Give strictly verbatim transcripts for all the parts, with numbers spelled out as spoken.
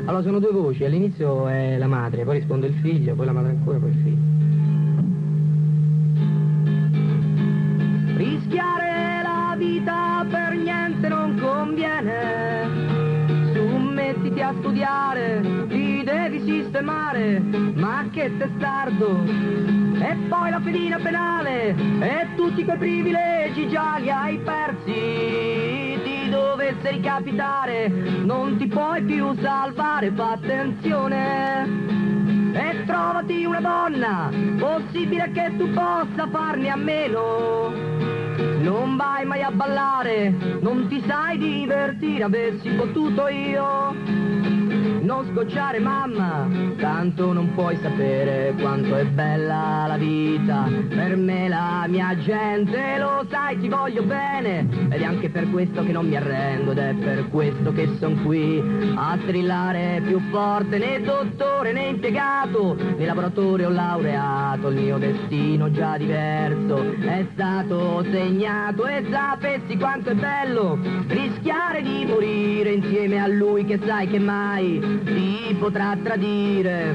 Allora sono due voci, all'inizio è la madre, poi risponde il figlio, poi la madre ancora, poi il figlio. Rischiare la vita per niente non conviene, su mettiti a studiare, ti devi sistemare, ma che testardo, e poi la pedina penale, e tutti quei privilegi già li hai persi, ti dovesse ricapitare, non ti puoi più salvare, fa attenzione. E trovati una donna, possibile che tu possa farne a meno. Non vai mai a ballare, non ti sai divertire, avessi potuto io. Non scocciare mamma, tanto non puoi sapere quanto è bella la vita. Per me la mia gente, lo sai, ti voglio bene, ed è anche per questo che non mi arrendo, ed è per questo che son qui a strillare più forte, né dottore né impiegato, né lavoratore o laureato. Il mio destino già diverso è stato segnato, e sapessi quanto è bello rischiare di morire insieme a lui che sai che mai ti potrà tradire.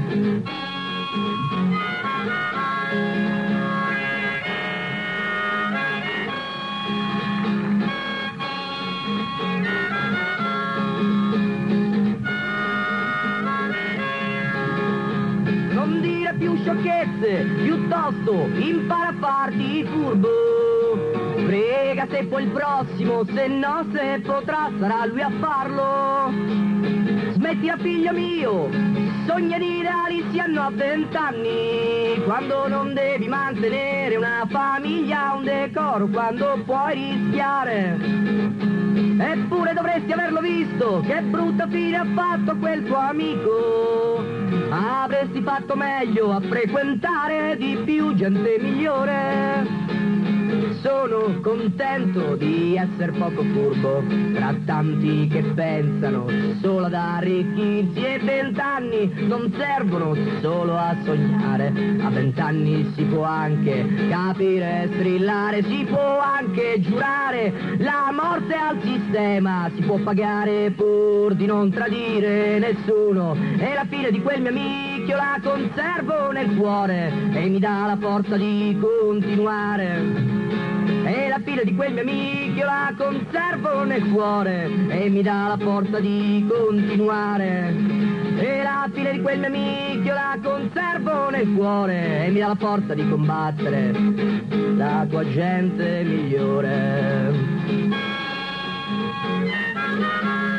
Non dire più sciocchezze, piuttosto impara a farti furbo. Prega se poi il prossimo, se no se potrà sarà lui a farlo. Smettila figlio mio, sogni di ideali si hanno a vent'anni, quando non devi mantenere una famiglia, un decoro, quando puoi rischiare. Eppure dovresti averlo visto, che brutta fine ha fatto quel tuo amico. Avresti fatto meglio a frequentare di più gente migliore. Sono contento di essere poco furbo tra tanti che pensano solo ad arricchirsi, e vent'anni non servono solo a sognare. A vent'anni si può anche capire, strillare, si può anche giurare la morte al sistema, si può pagare pur di non tradire nessuno, e la fine di quel mio amico la conservo nel cuore e mi dà la forza di continuare. E la fine di quel mio amico io la conservo nel cuore e mi dà la forza di continuare. E la fine di quel mio amico io la conservo nel cuore e mi dà la forza di combattere la tua gente migliore.